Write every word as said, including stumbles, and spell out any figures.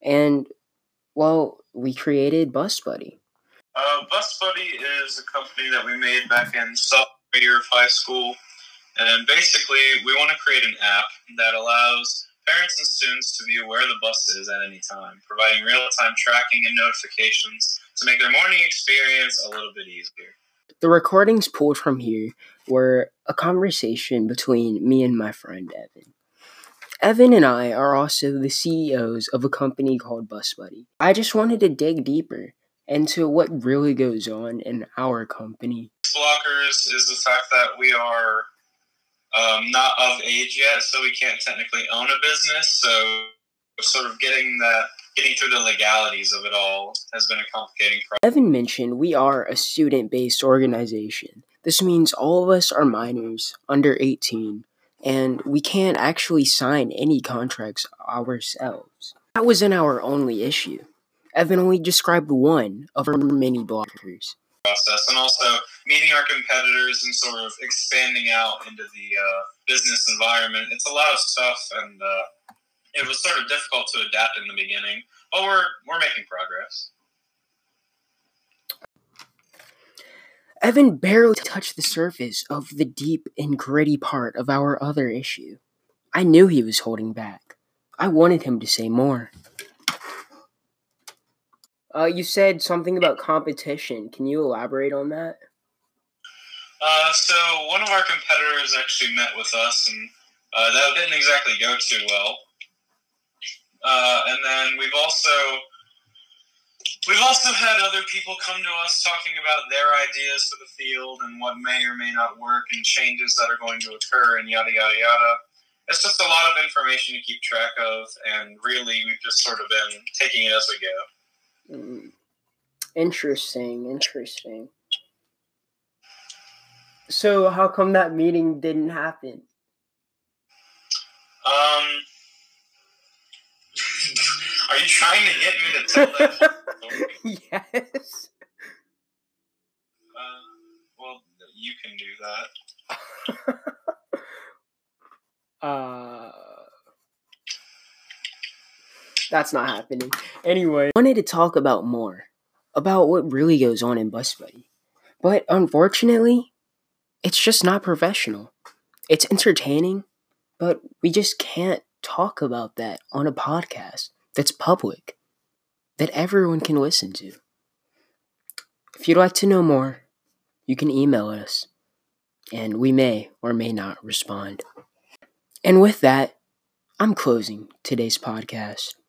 And, well, we created Bus Buddy. Uh, Bus Buddy is a company that we made back in sophomore year of high school. And basically, we want to create an app that allows parents and students to be aware of the buses at any time, providing real-time tracking and notifications to make their morning experience a little bit easier. The recordings pulled from here were a conversation between me and my friend Evan. Evan and I are also the C E Os of a company called Bus Buddy. I just wanted to dig deeper into what really goes on in our company. Blockers is the fact that we are um, not of age yet, so we can't technically own a business. So sort of getting that, getting through the legalities of it all has been a complicating process. Evan mentioned we are a student-based organization. This means all of us are minors, under eighteen, and we can't actually sign any contracts ourselves. That wasn't our only issue. Evan only described one of our many blockers. Process, and also meeting our competitors and sort of expanding out into the uh, business environment. It's a lot of stuff, and uh, it was sort of difficult to adapt in the beginning, but we're we're making progress. Evan barely touched the surface of the deep and gritty part of our other issue. I knew he was holding back. I wanted him to say more. Uh, you said something about competition. Can you elaborate on that? Uh, so one of our competitors actually met with us, and uh, that didn't exactly go too well. Uh, and then we've also we've also had other people come to us talking about their ideas for the field and what may or may not work and changes that are going to occur and yada yada yada. It's just a lot of information to keep track of, and really we've just sort of been taking it as we go. Mm. Interesting, interesting. So how come that meeting didn't happen? Um, are you trying to get me to tell that whole story? Yes. Uh, well, you can do that. uh, that's not happening. Anyway, I wanted to talk about more, about what really goes on in Bus Buddy. But unfortunately, it's just not professional. It's entertaining, but we just can't talk about that on a podcast that's public, that everyone can listen to. If you'd like to know more, you can email us, and we may or may not respond. And with that, I'm closing today's podcast.